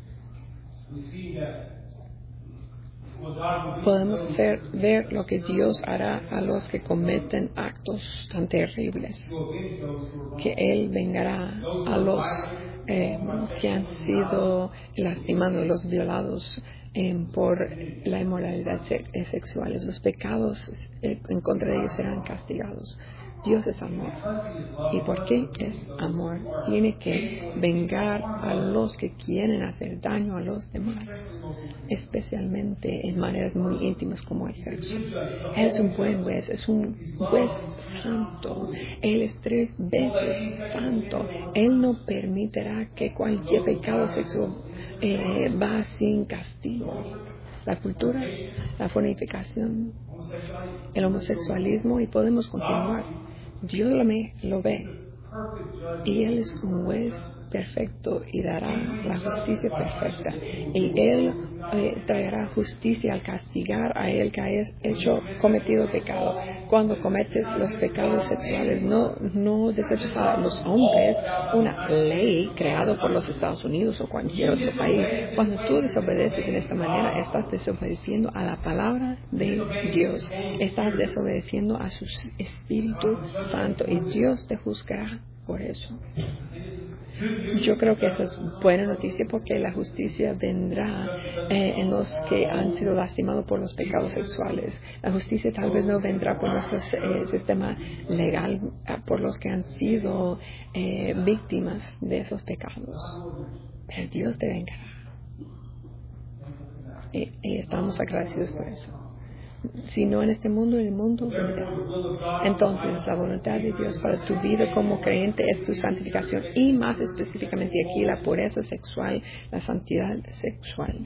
Podemos ver lo que Dios hará a los que cometen actos tan terribles, que Él vengará a los que han sido lastimados, los violados por la inmoralidad sexual. Los pecados en contra de ellos serán castigados. Dios es amor. ¿Y por qué es amor? Tiene que vengar a los que quieren hacer daño a los demás, especialmente en maneras muy íntimas como el sexo. Él es un buen juez, es un juez santo. Él es 3 veces santo. Él no permitirá que cualquier pecado sexual va sin castigo. La cultura, la fornicación, el homosexualismo, y podemos continuar. Dios lo ve y Él es un juez perfecto y dará la justicia perfecta, y Él traerá justicia al castigar a él que haya cometido pecado. Cuando cometes los pecados sexuales, no desechas a los hombres una ley creada por los Estados Unidos o cualquier otro país. Cuando tú desobedeces en esta manera, estás desobedeciendo a la palabra de Dios, estás desobedeciendo a su Espíritu Santo, y Dios te juzgará por eso. Yo creo que eso es buena noticia, porque la justicia vendrá en los que han sido lastimados por los pecados sexuales. La justicia tal vez no vendrá por nuestro sistema legal, por los que han sido víctimas de esos pecados. Pero Dios te vengará. Y estamos agradecidos por eso. Si no en este mundo, en el mundo venidero. Entonces, la voluntad de Dios para tu vida como creyente es tu santificación, y más específicamente aquí la pureza sexual, la santidad sexual.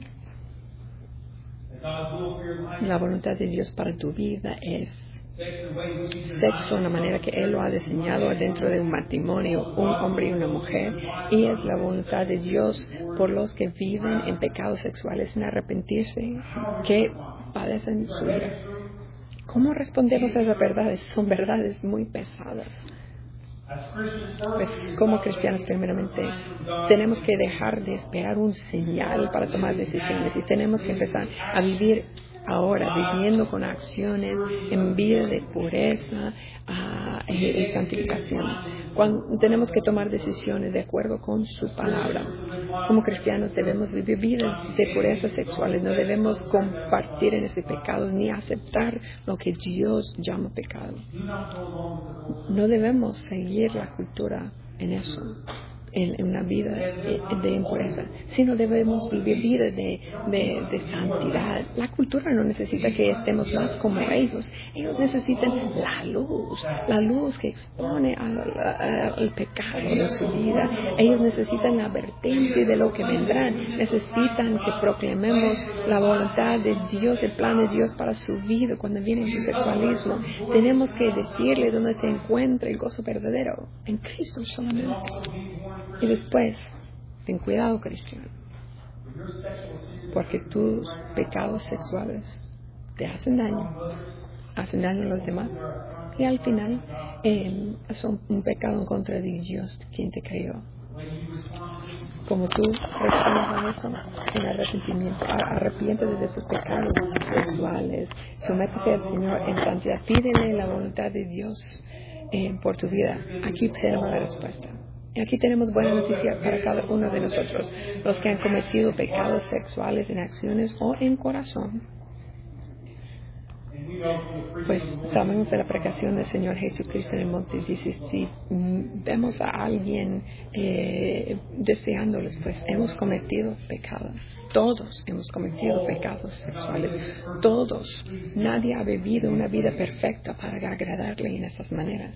La voluntad de Dios para tu vida es sexo en la manera que Él lo ha diseñado dentro de un matrimonio, un hombre y una mujer, y es la voluntad de Dios por los que viven en pecados sexuales sin arrepentirse, que padecen su vida. ¿Cómo respondemos a esas verdades? Son verdades muy pesadas. Pues, como cristianos, primeramente, tenemos que dejar de esperar un señal para tomar decisiones, y tenemos que empezar a vivir ahora, viviendo con acciones en vida de pureza y santificación. Cuando tenemos que tomar decisiones de acuerdo con su palabra. Como cristianos debemos vivir vidas de pureza sexuales. No debemos compartir en ese pecado ni aceptar lo que Dios llama pecado. No debemos seguir la cultura en eso, en una vida de impureza, sino debemos vivir vida de santidad. La cultura no necesita que estemos más como ellos. Ellos necesitan la luz que expone al pecado de su vida. Ellos necesitan la advertencia de lo que vendrán. Necesitan que proclamemos la voluntad de Dios, el plan de Dios para su vida cuando viene su sexualismo. Tenemos que decirle dónde se encuentra el gozo verdadero, en Cristo solamente. Y después, ten cuidado, cristiano, porque tus pecados sexuales te hacen daño hacen daño a los demás. Y al final son un pecado en contra de Dios, quien te creó. Como tú respondes a eso en arrepentimiento, arrepiéntete de sus pecados sexuales, sométese al Señor en santidad, pídele la voluntad de Dios por tu vida. Aquí tenemos la respuesta. Y aquí tenemos buena noticia para cada uno de nosotros, los que han cometido pecados sexuales en acciones o en corazón. Pues sabemos de la predicación del Señor Jesucristo en el monte. Dice, si vemos a alguien deseándoles, pues hemos cometido pecados. Todos hemos cometido pecados sexuales. Todos. Nadie ha vivido una vida perfecta para agradarle en esas maneras.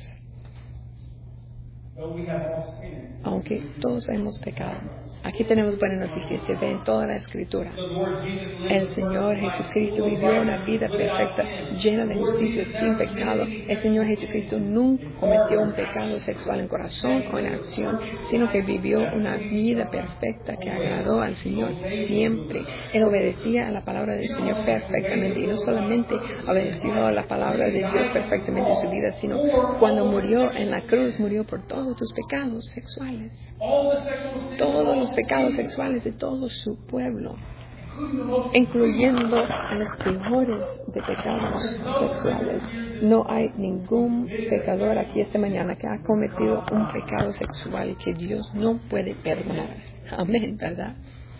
Aunque todos hemos pecado. Aquí tenemos buena noticia, se ve en toda la Escritura. El Señor Jesucristo vivió una vida perfecta, llena de justicia, sin pecado. El Señor Jesucristo nunca cometió un pecado sexual en corazón o en acción, sino que vivió una vida perfecta que agradó al Señor siempre. Él obedecía a la palabra del Señor perfectamente, y no solamente obedeció a la palabra de Dios perfectamente en su vida, sino cuando murió en la cruz, murió por todos tus pecados sexuales. Todos los pecados sexuales de todo su pueblo, incluyendo los peores de pecados sexuales. No hay ningún pecador aquí esta mañana que ha cometido un pecado sexual que Dios no puede perdonar. Amén, ¿verdad?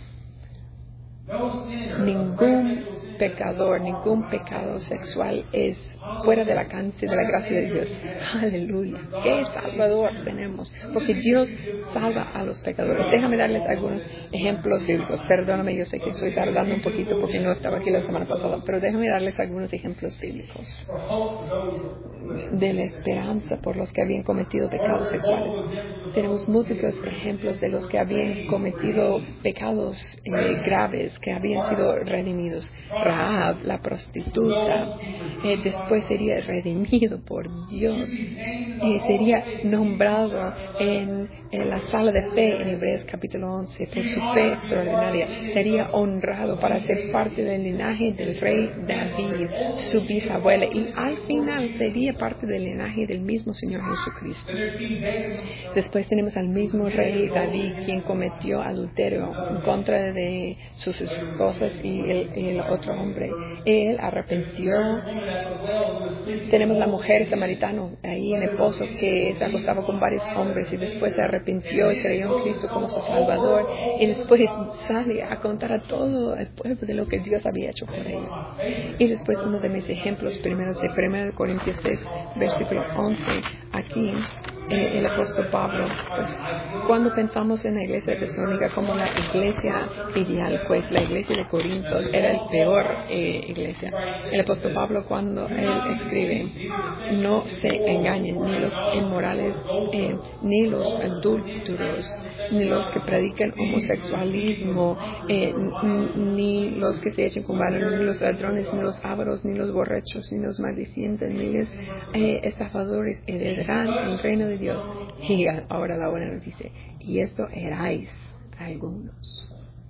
Ningún pecador, ningún pecado sexual es fuera del alcance de la gracia de Dios. Aleluya. ¡Qué Salvador tenemos! Porque Dios salva a los pecadores. Déjame darles algunos ejemplos bíblicos. Perdóname, yo sé que estoy tardando un poquito porque no estaba aquí la semana pasada, pero déjame darles algunos ejemplos bíblicos de la esperanza por los que habían cometido pecados sexuales. Tenemos múltiples ejemplos de los que habían cometido pecados graves, que habían sido redimidos. Rahab, la prostituta, después sería redimido por Dios, sería nombrado en la sala de fe en Hebreos capítulo 11 por su fe extraordinaria, sería honrado para ser parte del linaje del rey David, su bisabuela, y al final sería parte del linaje del mismo Señor Jesucristo. Después tenemos al mismo rey David, quien cometió adulterio en contra de sus esposas y el otro hombre. Él arrepintió. Tenemos la mujer samaritana ahí en el pozo que se acostaba con varios hombres y después se arrepintió y creyó en Cristo como su Salvador, y después sale a contar a todo el pueblo de lo que Dios había hecho por ella. Y después uno de mis ejemplos primeros de 1 Corintios 6, versículo 11, aquí el apóstol Pablo, pues, cuando pensamos en la iglesia de Tesalónica como la iglesia ideal, pues la iglesia de Corinto era el peor iglesia. El apóstol Pablo, cuando él escribe, no se engañen ni los inmorales, ni los adúlteros, ni los que predican homosexualismo, ni los que se echen con valor, ni los ladrones, ni los ávaros, ni los borrachos, ni los maldicientes, ni los estafadores heredarán el reino de Dios. Y ahora la buena noticia, y esto erais algunos.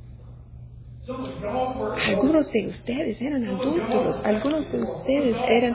Algunos de ustedes eran adúlteros, algunos de ustedes eran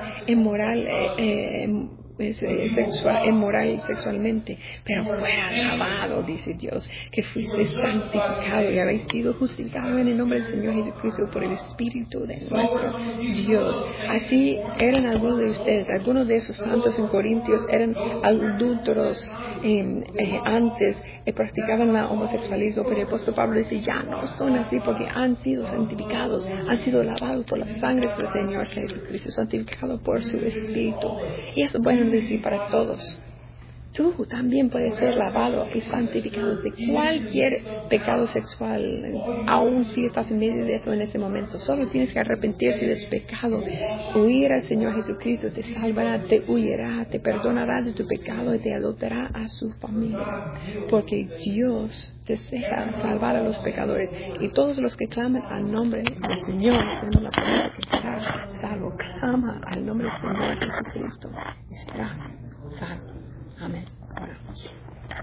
inmoral sexualmente, pero fuera lavado, dice Dios, que fuiste santificado y habéis sido justificado en el nombre del Señor Jesucristo por el Espíritu de nuestro Dios. Así eran algunos de ustedes. Algunos de esos santos en Corintios eran adúlteros antes, practicaban el homosexualismo, pero el apóstol Pablo dice, ya no son así porque han sido santificados, han sido lavados por la sangre del Señor Jesucristo, santificados por su Espíritu. Y eso es bueno decir para todos. Tú también puedes ser lavado y santificado de cualquier pecado sexual, aun si estás en medio de eso en ese momento. Solo tienes que arrepentirte de su pecado, huir al Señor Jesucristo, te salvará, te huirá, te perdonará de tu pecado y te adoptará a su familia. Porque Dios desea salvar a los pecadores, y todos los que claman al nombre del Señor, tenemos la palabra que será salvo. Clama al nombre del Señor Jesucristo y será salvo. Amén. Oramos.